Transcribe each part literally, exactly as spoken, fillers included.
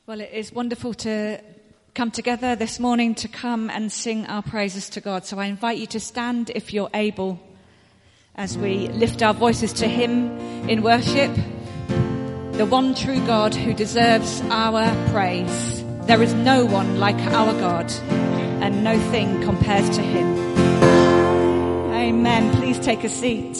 Well, it is wonderful to come together this morning to come and sing our praises to God. So I invite you to stand if you're able as we lift our voices to Him in worship, the one true God who deserves our praise. There is no one like our God, and no thing compares to Him. Amen. Please take a seat.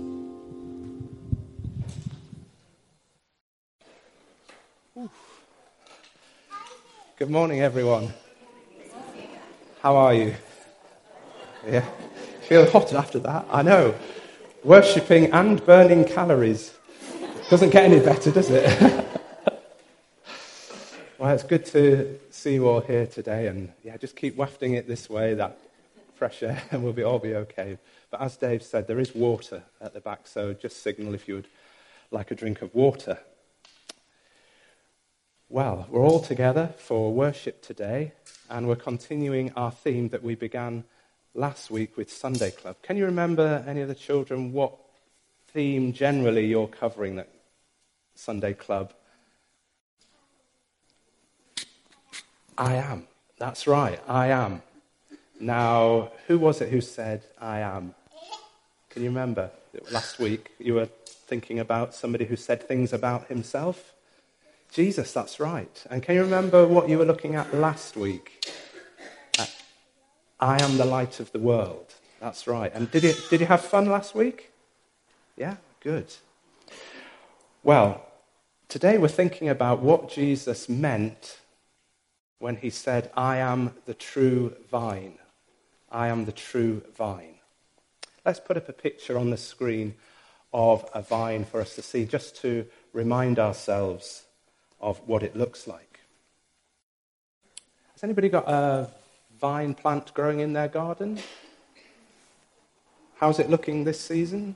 Good morning, everyone. How are you? Yeah, feel hot after that. I know. Worshipping and burning calories. Doesn't get any better, does it? Well, it's good to see you all here today, and yeah, just keep wafting it this way, that fresh air, and we'll be all be okay. But as Dave said, there is water at the back, so just signal if you would like a drink of water. Well, we're all together for worship today, and we're continuing our theme that we began last week with Sunday Club. Can you remember, any of the children, what theme generally you're covering at Sunday Club? I am. That's right, I am. Now, who was it who said, I am? Can you remember? Last week you were thinking about somebody who said things about himself. Jesus, that's right. And can you remember what you were looking at last week? Uh, I am the light of the world. That's right. And did you, did you have fun last week? Yeah, good. Well, today we're thinking about what Jesus meant when he said, I am the true vine. I am the true vine. Let's put up a picture on the screen of a vine for us to see, just to remind ourselves of what it looks like. Has anybody got a vine plant growing in their garden? How's it looking this season?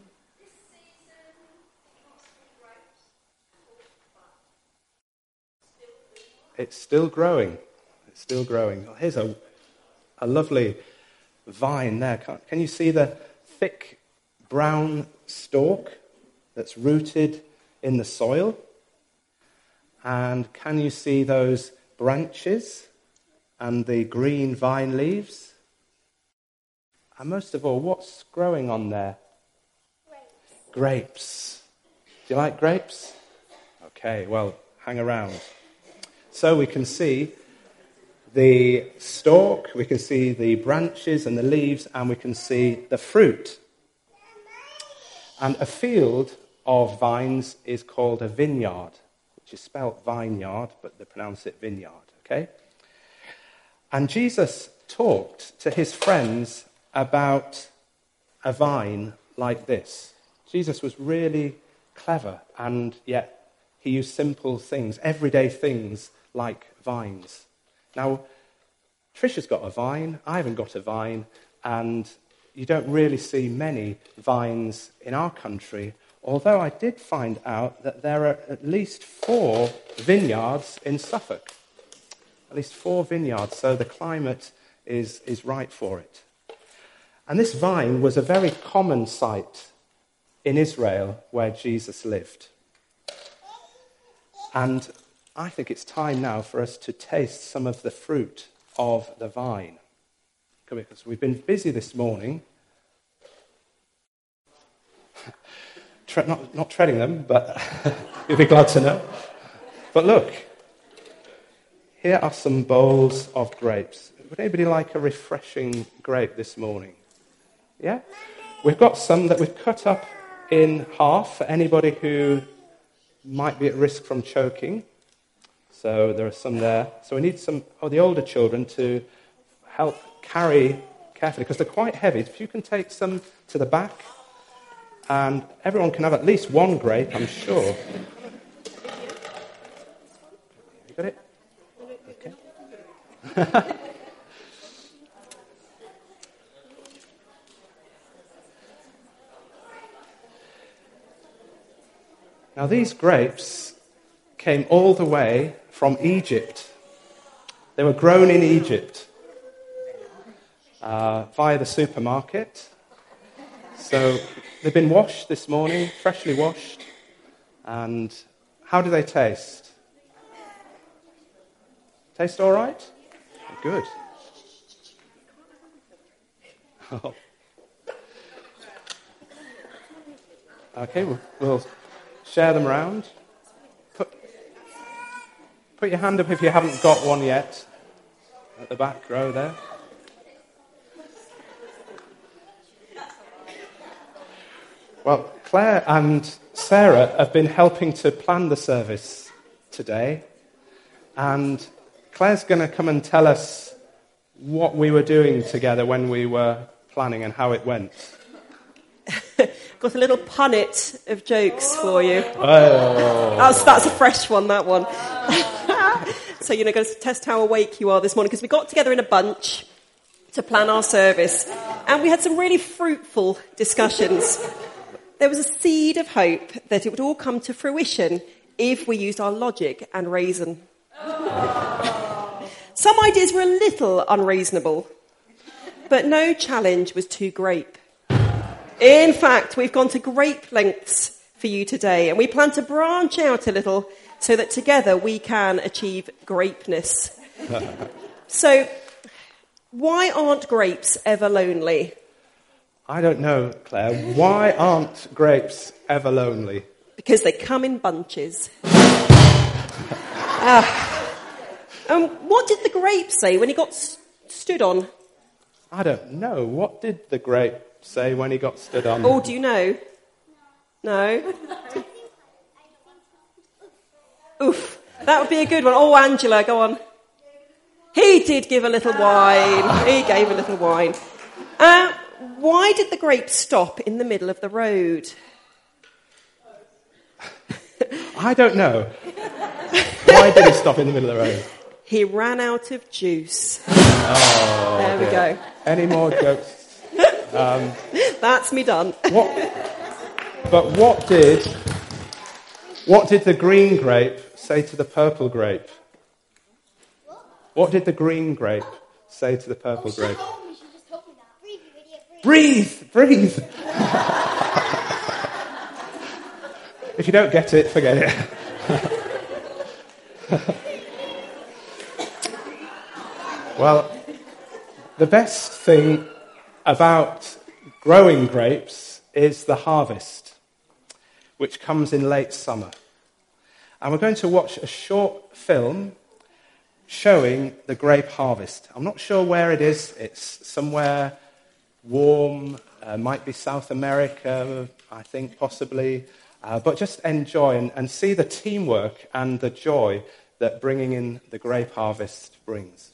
It's still growing. It's still growing. Oh, here's a, a lovely vine there. Can, can you see the thick brown stalk that's rooted in the soil? And can you see those branches and the green vine leaves? And most of all, what's growing on there? Grapes. Grapes. Do you like grapes? Okay, well, hang around. So we can see the stalk, we can see the branches and the leaves, and we can see the fruit. And a field of vines is called a vineyard, which is spelt vineyard, but they pronounce it vineyard, okay? And Jesus talked to his friends about a vine like this. Jesus was really clever, and yet he used simple things, everyday things like vines. Now, Trisha's got a vine, I haven't got a vine, and you don't really see many vines in our country. Although I did find out that there are at least four vineyards in Suffolk. At least four vineyards, so the climate is, is right for it. And this vine was a very common sight in Israel where Jesus lived. And I think it's time now for us to taste some of the fruit of the vine. Because we've been busy this morning. Tre- not, not treading them, but you'll be glad to know. But look, here are some bowls of grapes. Would anybody like a refreshing grape this morning? Yeah? We've got some that we've cut up in half for anybody who might be at risk from choking. So there are some there. So we need some of the older children to help carry carefully, because they're quite heavy. If you can take some to the back, and everyone can have at least one grape, I'm sure. You got it? Okay. Now, these grapes came all the way from Egypt. They were grown in Egypt uh, via the supermarket. So they've been washed this morning, freshly washed. And how do they taste? Taste all right? Good. Oh. Okay, we'll, we'll share them around. Put, put your hand up if you haven't got one yet. At the back row there. Well, Claire and Sarah have been helping to plan the service today. And Claire's going to come and tell us what we were doing together when we were planning and how it went. Got a little punnet of jokes for you. Oh. That's, that's a fresh one, that one. So, you know, going to test how awake you are this morning, because we got together in a bunch to plan our service, and we had some really fruitful discussions. There was a seed of hope that it would all come to fruition if we used our logic and reason. Some ideas were a little unreasonable, but no challenge was too great. In fact, we've gone to great lengths for you today, and we plan to branch out a little so that together we can achieve greatness. So, why aren't grapes ever lonely? I don't know, Claire. Why aren't grapes ever lonely? Because they come in bunches. uh, um, what did the grape say when he got st- stood on? I don't know. What did the grape say when he got stood on? Oh, do you know? No? Oof. That would be a good one. Oh, Angela, go on. He did give a little wine. He gave a little wine. Uh, why did the grape stop in the middle of the road? I don't know. Why did he stop in the middle of the road? He ran out of juice. Oh, there we dear. go. Any more jokes? Um, That's me done. What, but what did what did the green grape say to the purple grape? What did the green grape say to the purple grape? Breathe, breathe. If you don't get it, forget it. Well, the best thing about growing grapes is the harvest, which comes in late summer. And we're going to watch a short film showing the grape harvest. I'm not sure where it is. It's somewhere warm, uh, might be South America, I think, possibly. Uh, but just enjoy and, and see the teamwork and the joy that bringing in the grape harvest brings.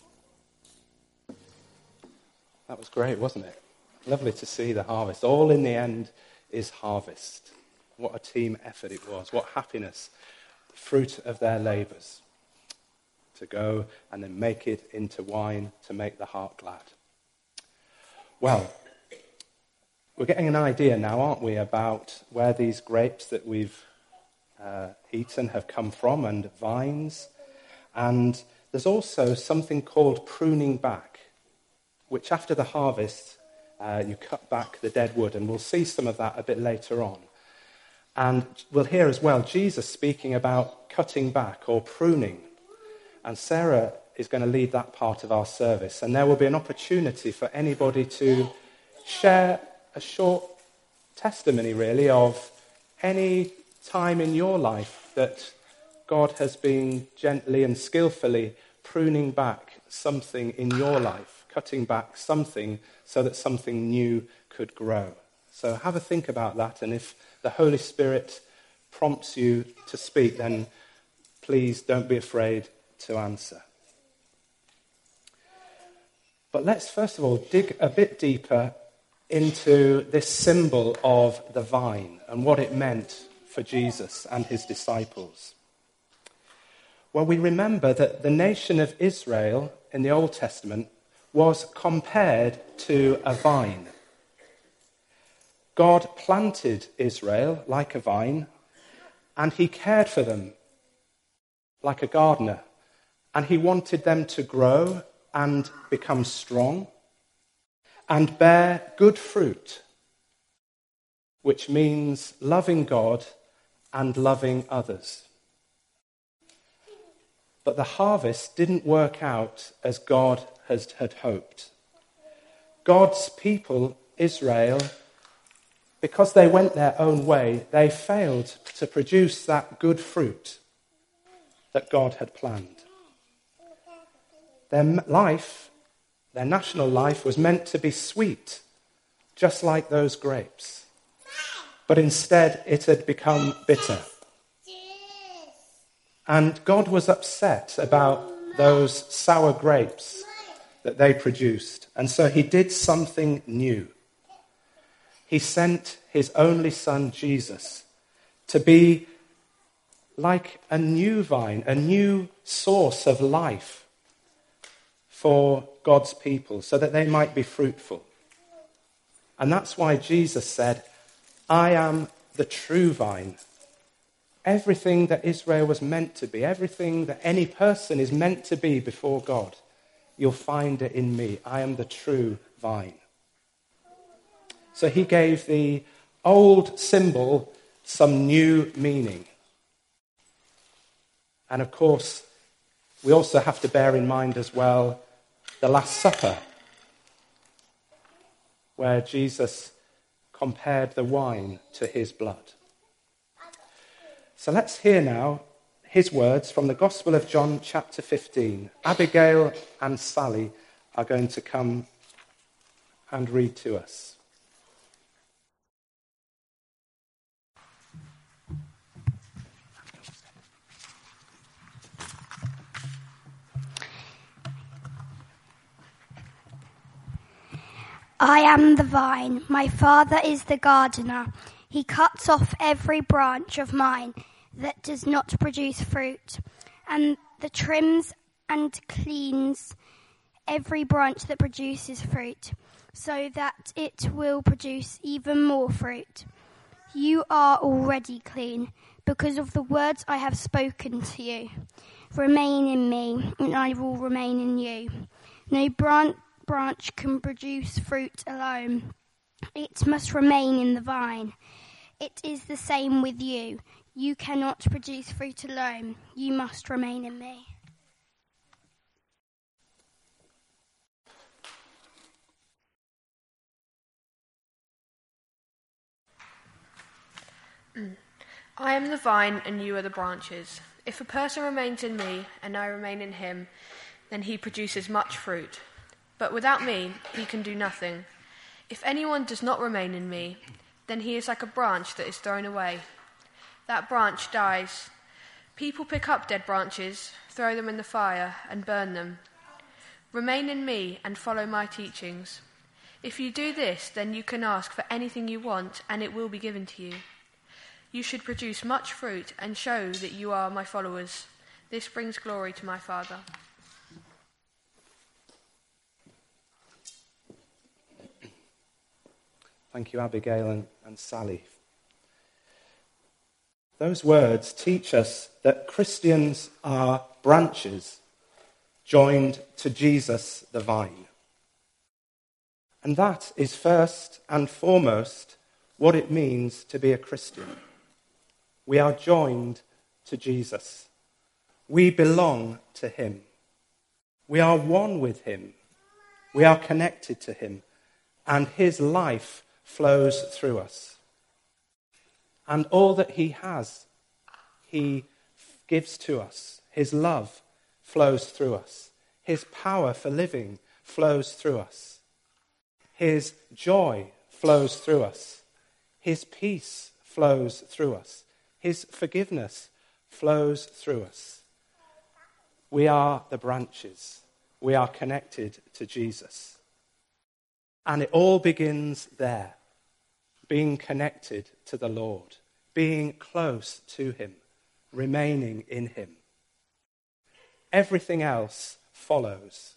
That was great, wasn't it? Lovely to see the harvest. All in the end is harvest. What a team effort it was. What happiness. The fruit of their labours. To go and then make it into wine to make the heart glad. Well, we're getting an idea now, aren't we, about where these grapes that we've uh, eaten have come from, and vines. And there's also something called pruning back, which after the harvest, uh, you cut back the dead wood, and we'll see some of that a bit later on. And we'll hear as well Jesus speaking about cutting back or pruning. And Sarah is going to lead that part of our service. And there will be an opportunity for anybody to share a short testimony, really, of any time in your life that God has been gently and skillfully pruning back something in your life, cutting back something so that something new could grow. So have a think about that, and if the Holy Spirit prompts you to speak, then please don't be afraid to answer. But let's first of all dig a bit deeper into this symbol of the vine and what it meant for Jesus and his disciples. Well, we remember that the nation of Israel in the Old Testament was compared to a vine. God planted Israel like a vine, and he cared for them like a gardener, and he wanted them to grow and become strong and bear good fruit, which means loving God and loving others. But but the harvest didn't work out as God has, had hoped. God's people, Israel, because they went their own way, they failed to produce that good fruit that God had planned. Their life, their national life, was meant to be sweet, just like those grapes. But instead, it had become bitter. And God was upset about those sour grapes that they produced. And so he did something new. He sent his only son, Jesus, to be like a new vine, a new source of life for God's people, so that they might be fruitful. And that's why Jesus said, I am the true vine. Everything that Israel was meant to be, everything that any person is meant to be before God, you'll find it in me. I am the true vine. So he gave the old symbol some new meaning. And of course, we also have to bear in mind as well the Last Supper, where Jesus compared the wine to his blood. So let's hear now his words from the Gospel of John chapter fifteen. Abigail and Sally are going to come and read to us. I am the vine, my Father is the gardener. He cuts off every branch of mine that does not produce fruit, and the trims and cleans every branch that produces fruit, so that it will produce even more fruit. You are already clean, because of the words I have spoken to you. Remain in me, and I will remain in you. No branch branch can produce fruit alone. It must remain in the vine. It is the same with you. You cannot produce fruit alone. You must remain in me. I am the vine and you are the branches. If a person remains in me and I remain in him, then he produces much fruit. But without me, he can do nothing. If anyone does not remain in me, then he is like a branch that is thrown away. That branch dies. People pick up dead branches, throw them in the fire, and burn them. Remain in me and follow my teachings. If you do this, then you can ask for anything you want, and it will be given to you. You should produce much fruit and show that you are my followers. This brings glory to my Father. Thank you, Abigail and, and Sally. Those words teach us that Christians are branches joined to Jesus, the vine. And that is first and foremost what it means to be a Christian. We are joined to Jesus. We belong to him. We are one with him. We are connected to him. And his life flows through us. And all that he has, he gives to us. His love flows through us. His power for living flows through us. His joy flows through us. His peace flows through us. His forgiveness flows through us. We are the branches. We are connected to Jesus. And it all begins there. Being connected to the Lord, being close to him, remaining in him. Everything else follows.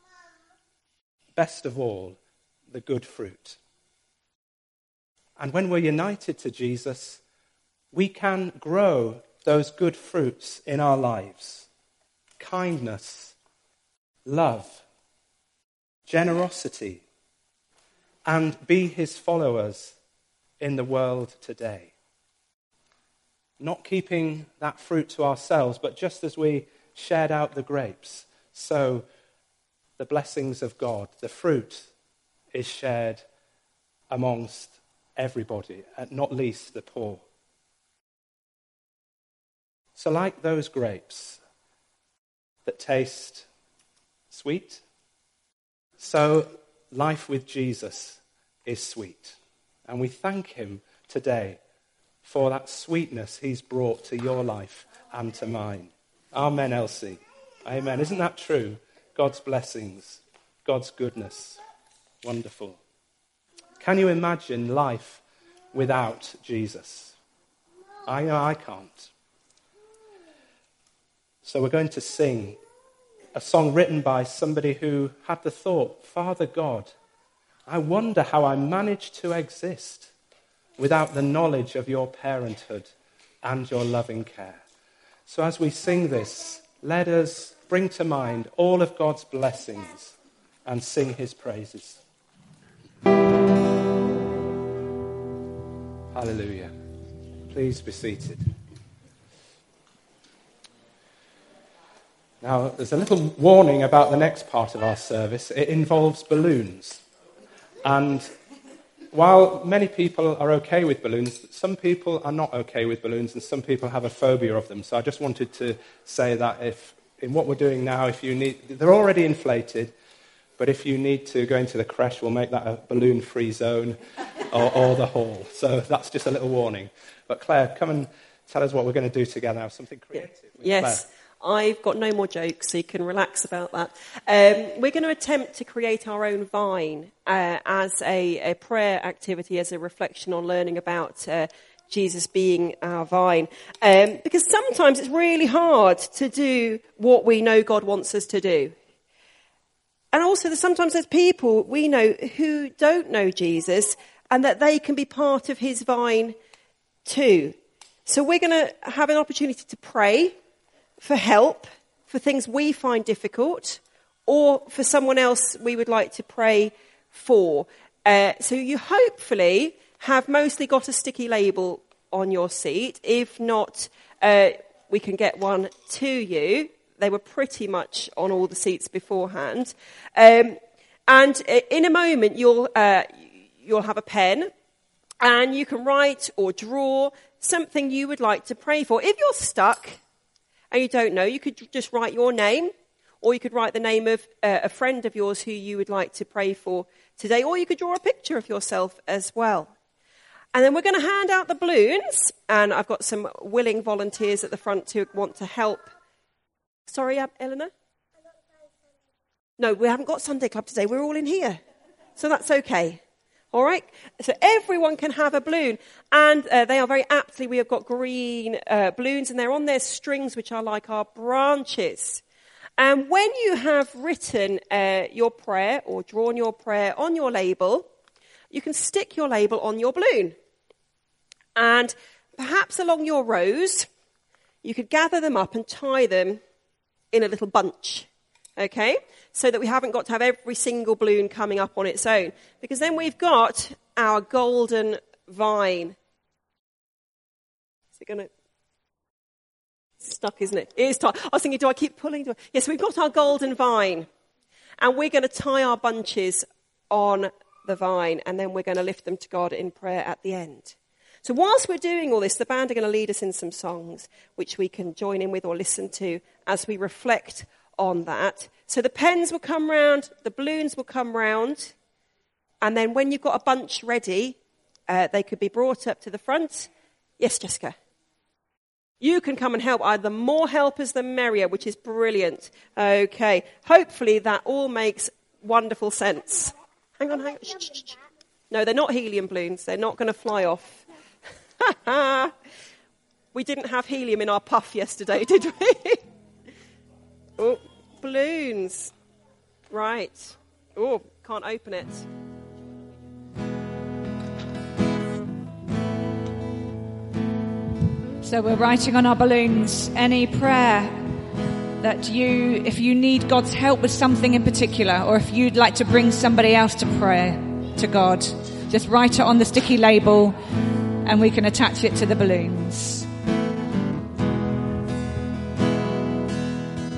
Best of all, the good fruit. And when we're united to Jesus, we can grow those good fruits in our lives. Kindness, love, generosity, and be his followers in the world today. Not keeping that fruit to ourselves, but just as we shared out the grapes, so the blessings of God, the fruit, is shared amongst everybody, and not least the poor. So like those grapes that taste sweet, so life with Jesus is sweet. And we thank him today for that sweetness he's brought to your life and to mine. Amen, Elsie. Amen. Isn't that true? God's blessings, God's goodness. Wonderful. Can you imagine life without Jesus? I know I can't. So we're going to sing a song written by somebody who had the thought, Father God, I wonder how I managed to exist without the knowledge of your parenthood and your loving care. So as we sing this, let us bring to mind all of God's blessings and sing his praises. Hallelujah. Please be seated. Now, there's a little warning about the next part of our service. It involves balloons. And while many people are okay with balloons, some people are not okay with balloons, and some people have a phobia of them. So I just wanted to say that if, in what we're doing now, if you need, they're already inflated, but if you need to go into the creche, we'll make that a balloon-free zone, or, or the hall. So that's just a little warning. But Claire, come and tell us what we're going to do together now, something creative. Yes. Claire. I've got no more jokes, so you can relax about that. Um, we're going to attempt to create our own vine uh, as a, a prayer activity, as a reflection on learning about uh, Jesus being our vine. Um, because sometimes it's really hard to do what we know God wants us to do. And also, there's sometimes there's people we know who don't know Jesus, and that they can be part of his vine too. So we're going to have an opportunity to pray for help, for things we find difficult, or for someone else we would like to pray for. Uh, so you hopefully have mostly got a sticky label on your seat. If not, uh, we can get one to you. They were pretty much on all the seats beforehand. Um, and in a moment, you'll uh, you'll have a pen, and you can write or draw something you would like to pray for. If you're stuck and you don't know, you could just write your name, or you could write the name of uh, a friend of yours who you would like to pray for today, or you could draw a picture of yourself as well. And then we're going to hand out the balloons, and I've got some willing volunteers at the front who want to help. Sorry, Eleanor? No, we haven't got Sunday Club today. We're all in here. So that's okay. All right? So everyone can have a balloon. And uh, they are very aptly, we have got green uh, balloons, and they're on their strings, which are like our branches. And when you have written uh, your prayer or drawn your prayer on your label, you can stick your label on your balloon. And perhaps along your rows, you could gather them up and tie them in a little bunch, okay? So that we haven't got to have every single balloon coming up on its own. Because then we've got our golden vine. Is it going to... Stuck, isn't it? It is tight. I was thinking, do I keep pulling? Do I... Yes, we've got our golden vine. And we're going to tie our bunches on the vine. And then we're going to lift them to God in prayer at the end. So whilst we're doing all this, the band are going to lead us in some songs, which we can join in with or listen to as we reflect on that. So the pens will come round, the balloons will come round, and then when you've got a bunch ready, uh, they could be brought up to the front. Yes, Jessica? You can come and help. Either the more helpers, the merrier, which is brilliant. Okay. Hopefully that all makes wonderful sense. Hang on, hang on. Shh, shh, shh. No, they're not helium balloons. They're not going to fly off. We didn't have helium in our puff yesterday, did we? Oh, balloons. Right. Oh, can't open it. So we're writing on our balloons any prayer that you, if you need God's help with something in particular, or if you'd like to bring somebody else to prayer to God, just write it on the sticky label and we can attach it to the balloons.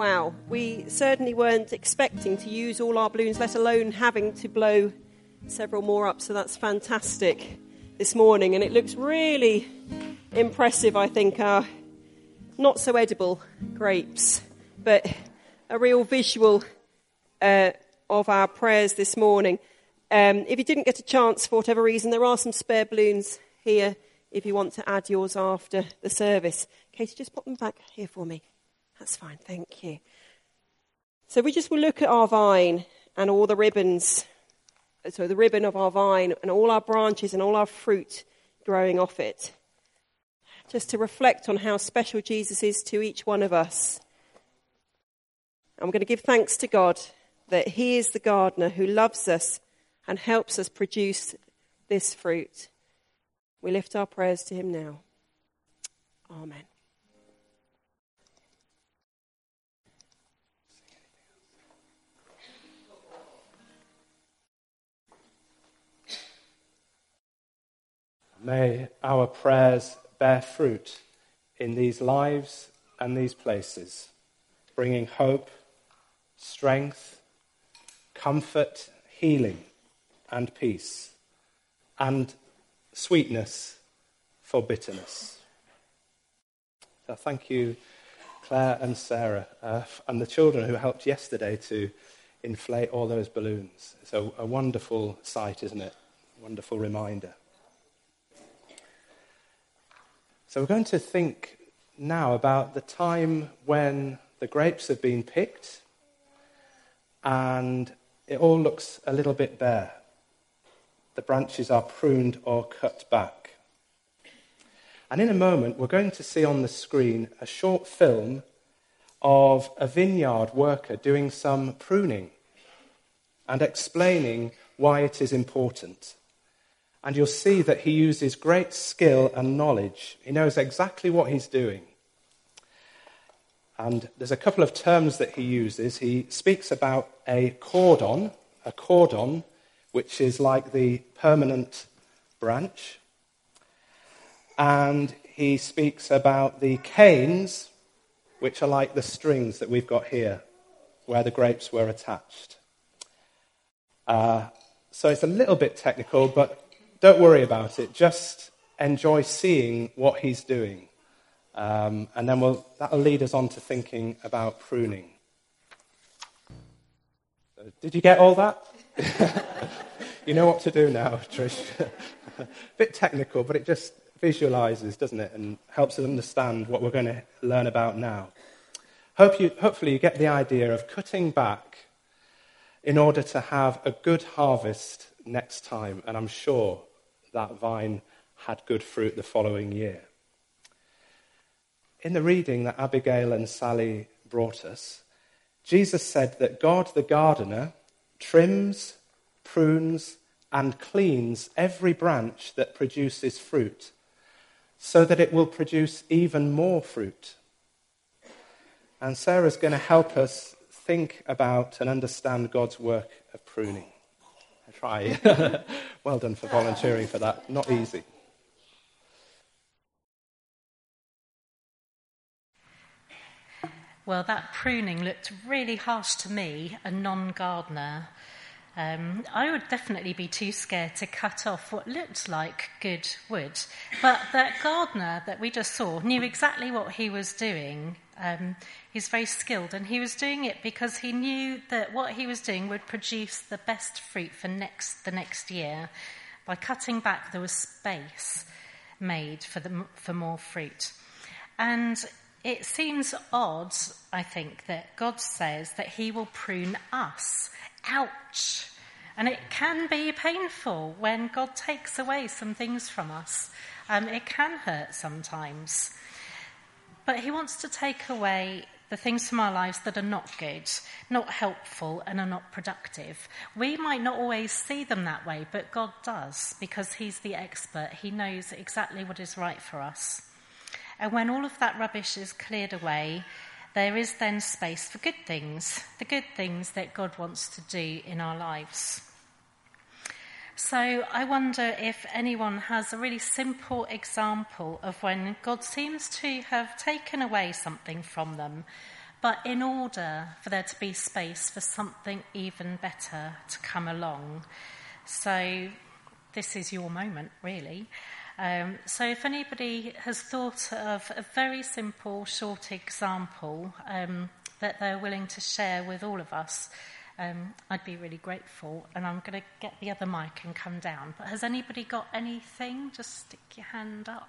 Wow, we certainly weren't expecting to use all our balloons, let alone having to blow several more up, so that's fantastic this morning. And it looks really impressive, I think, our not so edible grapes, but a real visual uh, of our prayers this morning. Um, if you didn't get a chance for whatever reason, there are some spare balloons here if you want to add yours after the service. Katie, just pop them back here for me. That's fine, thank you. So we just will look at our vine and all the ribbons, so the ribbon of our vine and all our branches and all our fruit growing off it. Just to reflect on how special Jesus is to each one of us. I'm going to give thanks to God that he is the gardener who loves us and helps us produce this fruit. We lift our prayers to him now. Amen. May our prayers bear fruit in these lives and these places, bringing hope, strength, comfort, healing, and peace, and sweetness for bitterness. So thank you, Claire and Sarah, uh, and the children who helped yesterday to inflate all those balloons. It's a, a wonderful sight, isn't it? Wonderful reminder. So we're going to think now about the time when the grapes have been picked and it all looks a little bit bare. The branches are pruned or cut back. And in a moment, we're going to see on the screen a short film of a vineyard worker doing some pruning and explaining why it is important. And you'll see that he uses great skill and knowledge. He knows exactly what he's doing. And there's a couple of terms that he uses. He speaks about a cordon, a cordon, which is like the permanent branch. And he speaks about the canes, which are like the strings that we've got here, where the grapes were attached. Uh, so it's a little bit technical, but don't worry about it. Just enjoy seeing what he's doing. Um, and then we'll, that'll lead us on to thinking about pruning. So, did you get all that? You know what to do now, Trish. A bit technical, but it just visualizes, doesn't it? And helps us understand what we're going to learn about now. Hope you, hopefully you get the idea of cutting back in order to have a good harvest next time. And I'm sure that vine had good fruit the following year. In the reading that Abigail and Sally brought us, Jesus said that God the gardener trims, prunes, and cleans every branch that produces fruit so that it will produce even more fruit. And Sarah's going to help us think about and understand God's work of pruning. I try. Well done for volunteering for that. Not easy. Well, that pruning looked really harsh to me, a non-gardener. Um, I would definitely be too scared to cut off what looked like good wood. But that gardener that we just saw knew exactly what he was doing. Um, he's very skilled, and he was doing it because he knew that what he was doing would produce the best fruit for next the next year. By cutting back, there was space made for the, for more fruit. And it seems odd, I think, that God says that he will prune us. Ouch! And it can be painful when God takes away some things from us. Um, it can hurt sometimes. But he wants to take away the things from our lives that are not good, not helpful, and are not productive. We might not always see them that way, but God does, because he's the expert. He knows exactly what is right for us. And when all of that rubbish is cleared away, there is then space for good things, the good things that God wants to do in our lives. So I wonder if anyone has a really simple example of when God seems to have taken away something from them, but in order for there to be space for something even better to come along. So this is your moment, really. Um, so if anybody has thought of a very simple, short example um, that they're willing to share with all of us, um, I'd be really grateful. And I'm going to get the other mic and come down. But has anybody got anything? Just stick your hand up.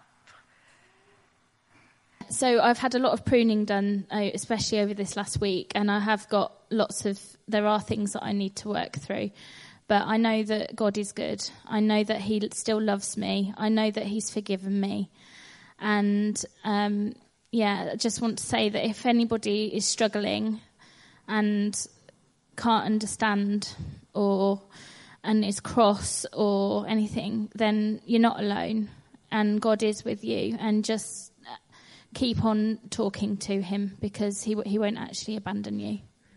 So I've had a lot of pruning done, uh, especially over this last week, and I have got lots of, there are things that I need to work through. But I know that God is good. I know that he still loves me. I know that he's forgiven me. And, um, yeah, I just want to say that if anybody is struggling and can't understand or and is cross or anything, then you're not alone. And God is with you. And just keep on talking to him, because he he won't actually abandon you.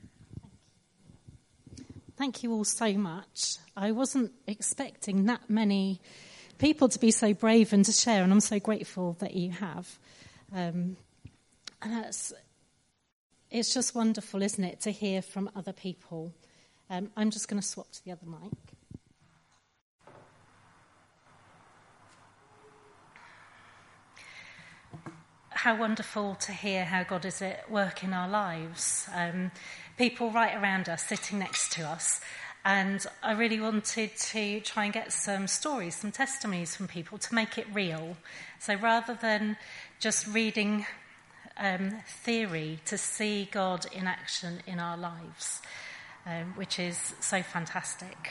Thank you all so much. I wasn't expecting that many people to be so brave and to share, and I'm so grateful that you have. Um, and that's, it's just wonderful, isn't it, to hear from other people. Um, I'm just going to swap to the other mic. How wonderful to hear how God is at work in our lives. Um, people right around us, sitting next to us. And I really wanted to try and get some stories, some testimonies from people to make it real. So rather than just reading um, theory, to see God in action in our lives, um, which is so fantastic.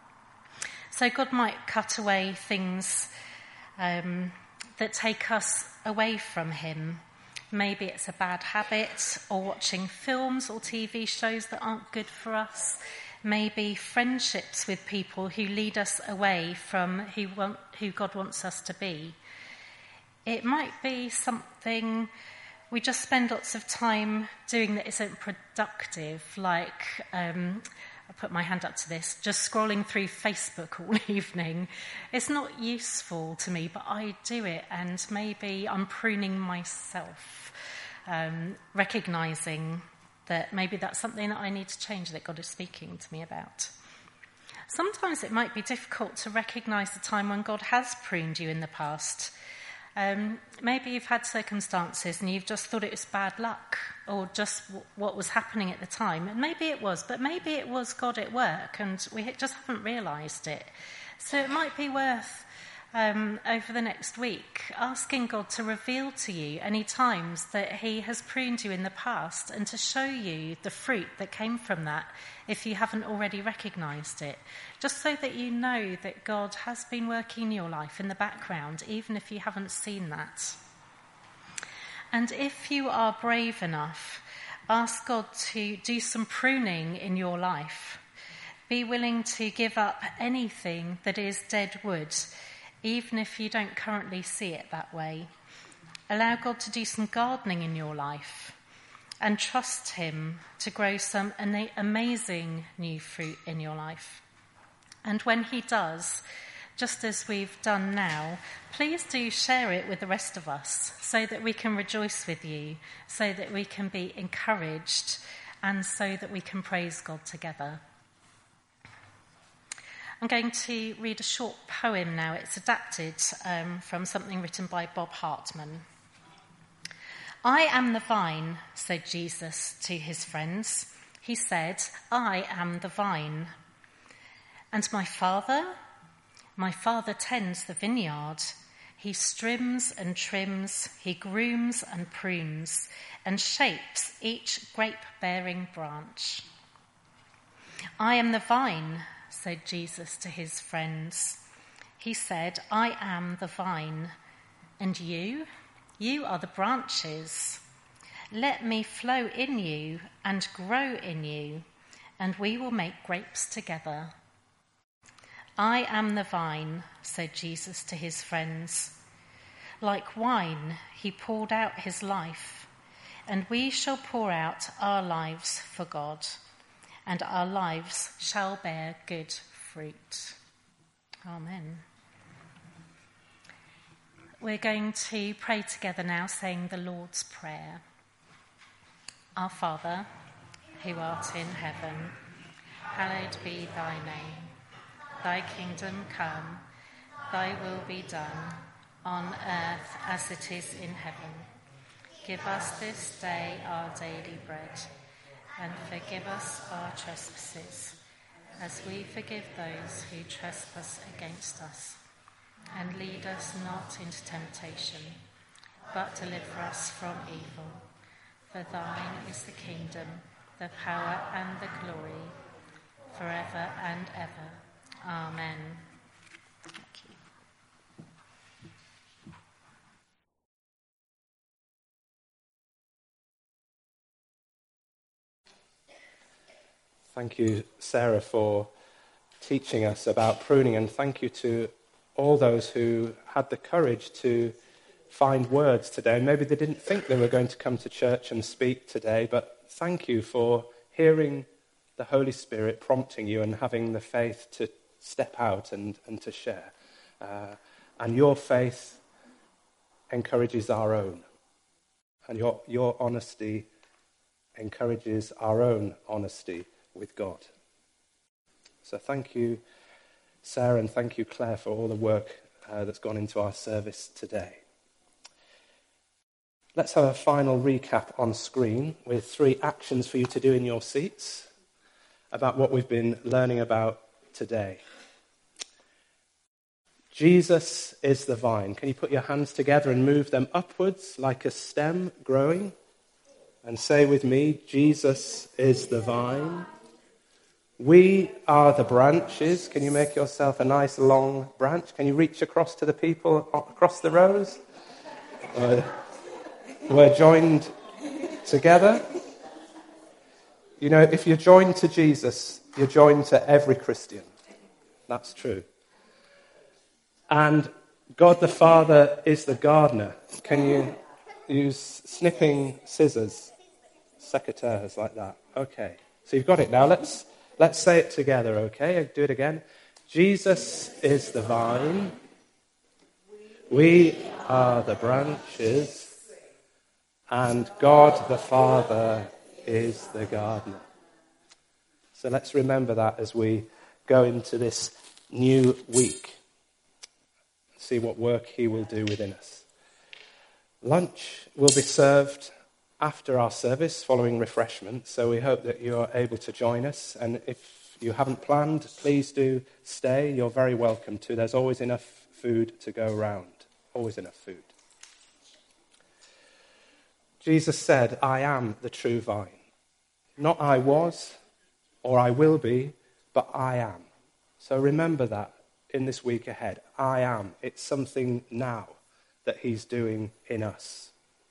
So God might cut away things um, that take us away from him. Maybe it's a bad habit, or watching films or T V shows that aren't good for us. Maybe friendships with people who lead us away from who, want, who God wants us to be. It might be something we just spend lots of time doing that isn't productive, like, um, I put my hand up to this, just scrolling through Facebook all evening. It's not useful to me, but I do it, and maybe I'm pruning myself, um, recognising that maybe that's something that I need to change, that God is speaking to me about. Sometimes it might be difficult to recognise the time when God has pruned you in the past. Um, maybe you've had circumstances and you've just thought it was bad luck, or just w- what was happening at the time. And maybe it was, but maybe it was God at work and we just haven't realised it. So it might be worth, um, over the next week, asking God to reveal to you any times that he has pruned you in the past, and to show you the fruit that came from that, if you haven't already recognised it, just so that you know that God has been working in your life in the background, even if you haven't seen that. And if you are brave enough, ask God to do some pruning in your life. Be willing to give up anything that is dead wood, even if you don't currently see it that way. Allow God to do some gardening in your life, and trust him to grow some amazing new fruit in your life. And when he does, just as we've done now, please do share it with the rest of us, so that we can rejoice with you, so that we can be encouraged, and so that we can praise God together. I'm going to read a short poem now. It's adapted um, from something written by Bob Hartman. I am the vine, said Jesus to his friends. He said, I am the vine. And my Father? My Father tends the vineyard. He strims and trims, he grooms and prunes, and shapes each grape-bearing branch. I am the vine, said Jesus to his friends. He said, I am the vine. And you? You are the branches. Let me flow in you and grow in you, and we will make grapes together. I am the vine, said Jesus to his friends. Like wine, he poured out his life, and we shall pour out our lives for God, and our lives shall bear good fruit. Amen. We're going to pray together now, saying the Lord's Prayer. Our Father, who art in heaven, hallowed be thy name. Thy kingdom come, thy will be done, on earth as it is in heaven. Give us this day our daily bread, and forgive us our trespasses, as we forgive those who trespass against us. And lead us not into temptation, but deliver us from evil. For thine is the kingdom, the power and the glory, forever and ever. Amen. Thank you. Thank you, Sarah, for teaching us about pruning, and thank you to all those who had the courage to find words today. Maybe they didn't think they were going to come to church and speak today, but thank you for hearing the Holy Spirit prompting you and having the faith to step out and, and to share. Uh, and your faith encourages our own. And your, your honesty encourages our own honesty with God. So thank you, Sarah, and thank you, Claire, for all the work uh, that's gone into our service today. Let's have a final recap on screen with three actions for you to do in your seats about what we've been learning about today. Jesus is the vine. Can you put your hands together and move them upwards like a stem growing? And say with me, Jesus is the vine. We are the branches. Can you make yourself a nice long branch? Can you reach across to the people across the rows? Uh, we're joined together. You know, if you're joined to Jesus, you're joined to every Christian. That's true. And God the Father is the gardener. Can you use snipping scissors, secateurs like that? Okay, so you've got it now. Let's let's say it together, okay? Do it again. Jesus is the vine. We are the branches. And God the Father is the gardener. So let's remember that as we go into this new week. See what work he will do within us. Lunch will be served after our service, following refreshment. So we hope that you are able to join us. And if you haven't planned, please do stay. You're very welcome to. There's always enough food to go around. Always enough food. Jesus said, I am the true vine. Not I was or I will be, but I am. So remember that in this week ahead. I am. It's something now that he's doing in us.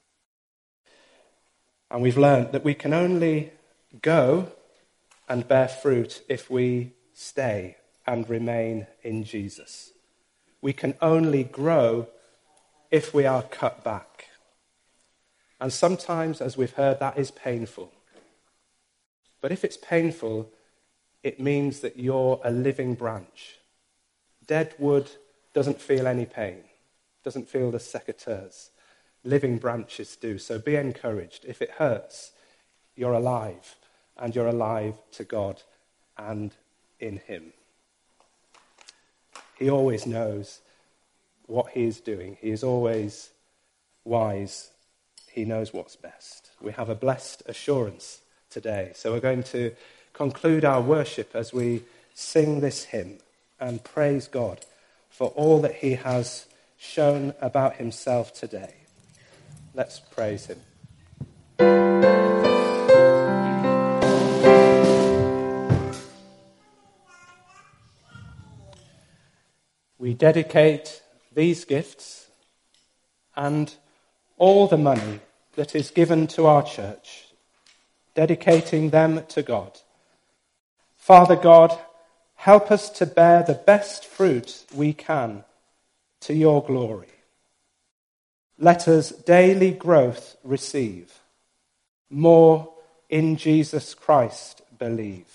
And we've learned that we can only go and bear fruit if we stay and remain in Jesus. We can only grow if we are cut back. And sometimes, as we've heard, that is painful. But if it's painful, it means that you're a living branch. Dead wood doesn't feel any pain, doesn't feel the secateurs. Living branches do. So be encouraged. If it hurts, you're alive, and you're alive to God and in him. He always knows what he is doing. He is always wise. He knows what's best. We have a blessed assurance today. So we're going to conclude our worship as we sing this hymn and praise God for all that he has shown about himself today. Let's praise him. We dedicate these gifts and all the money that is given to our church, dedicating them to God. Father God, help us to bear the best fruit we can to your glory. Let us daily growth receive, more in Jesus Christ believe.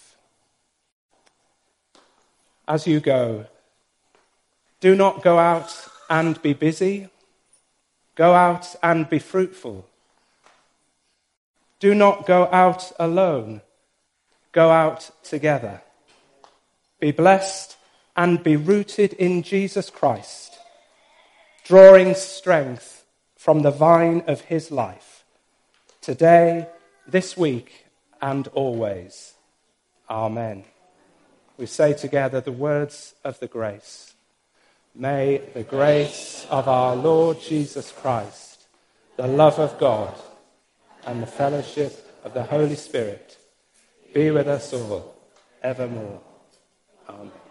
As you go, do not go out and be busy. Go out and be fruitful. Do not go out alone. Go out together. Be blessed and be rooted in Jesus Christ, drawing strength from the vine of his life, today, this week, and always. Amen. We say together the words of the grace. May the grace of our Lord Jesus Christ, the love of God, and the fellowship of the Holy Spirit be with us all evermore. Amen.